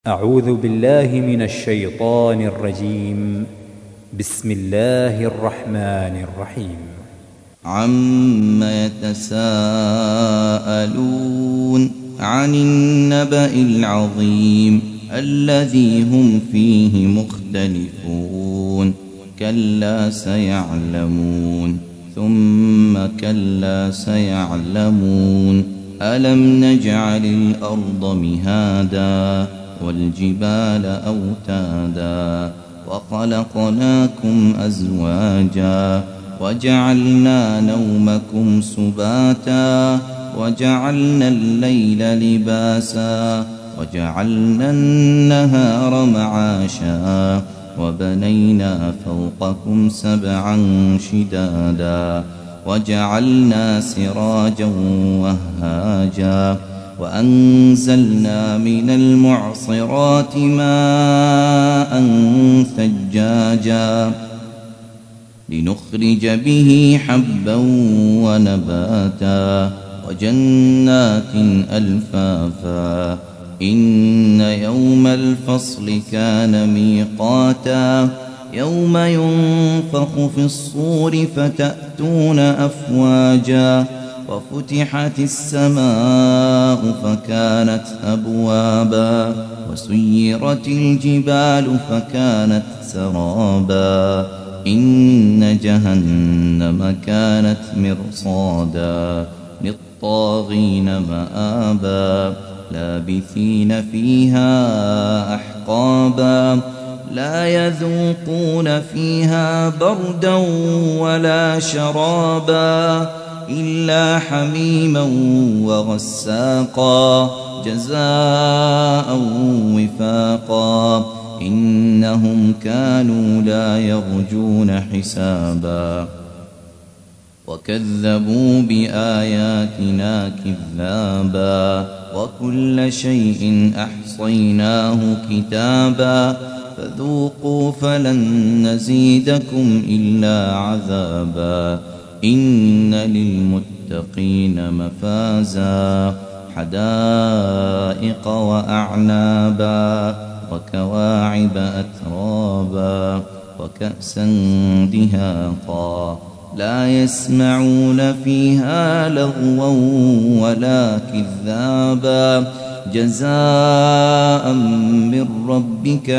أعوذ بالله من الشيطان الرجيم. بسم الله الرحمن الرحيم. عم يتساءلون عن النبأ العظيم الذي هم فيه مختلفون كلا سيعلمون ثم كلا سيعلمون ألم نجعل الأرض مهادا والجبال أوتادا وخلقناكم أزواجا وجعلنا نومكم سباتا وجعلنا الليل لباسا وجعلنا النهار معاشا وبنينا فوقكم سبعا شدادا وجعلنا سراجا وهاجا وأنزلنا من المعصرات ماء ثجاجا لنخرج به حبا ونباتا وجنات ألفافا إن يوم الفصل كان ميقاتا يوم ينفخ في الصور فتأتون أفواجا وفتحت السماء فكانت أبوابا وسيرت الجبال فكانت سرابا إن جهنم كانت مرصادا للطاغين مآبا لابثين فيها أحقابا لا يذوقون فيها بردا ولا شرابا إلا حميما وغساقا جزاء وفاقا إنهم كانوا لا يرجون حسابا وكذبوا بآياتنا كذابا وكل شيء أحصيناه كتابا فذوقوا فلن نزيدكم إلا عذابا إن للمتقين مفازا حدائق وأعنابا وكواعب أترابا وكأسا دهاقا لا يسمعون فيها لغوا ولا كذابا جزاء من ربك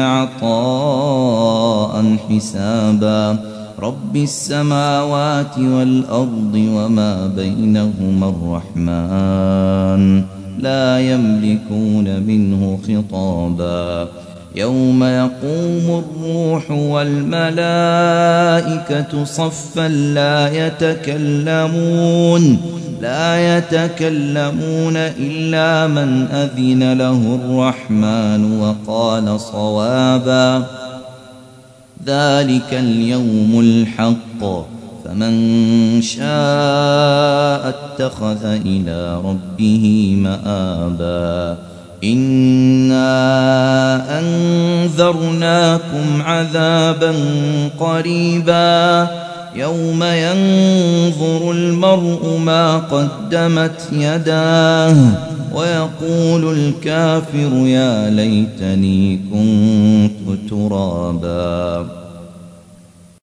عطاء حسابا رب السماوات والأرض وما بينهما الرحمن لا يملكون منه خطابا يوم يقوم الروح والملائكة صفا لا يتكلمون إلا من أذن له الرحمن وقال صوابا ذلك اليوم الحق فمن شاء اتخذ إلى ربه مآبا إنا أنذرناكم عذابا قريبا يوم ينظر المرء ما قدمت يداه ويقول الكافر يا ليتني كنت ترابا.